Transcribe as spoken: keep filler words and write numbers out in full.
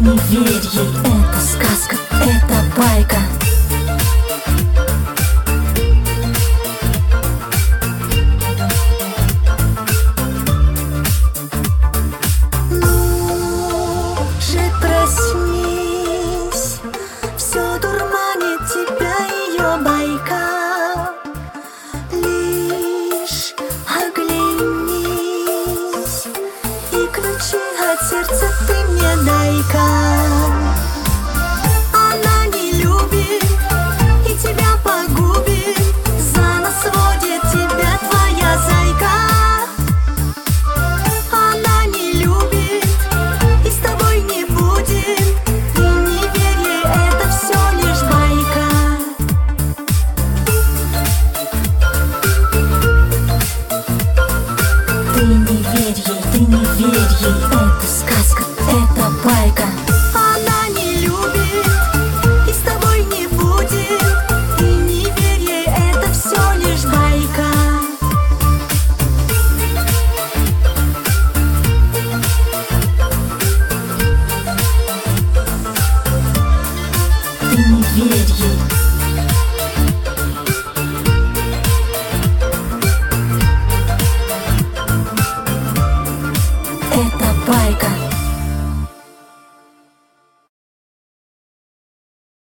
не верь ей, это сказка, это байка. Ну же проснись, все дурманит тебя ее байка. Лишь оглянись, и ключи от сердца ты мне дай-ка. Она не любит и тебя погубит, за нас водит тебя твоя зайка. Она не любит и с тобой не будет, и не верь ей, это все лишь байка. Ты не верь ей, ты не верь ей, это сказка, это байка. Она не любит и с тобой не будет, и не верь ей, это все лишь байка. Ты не верь ей.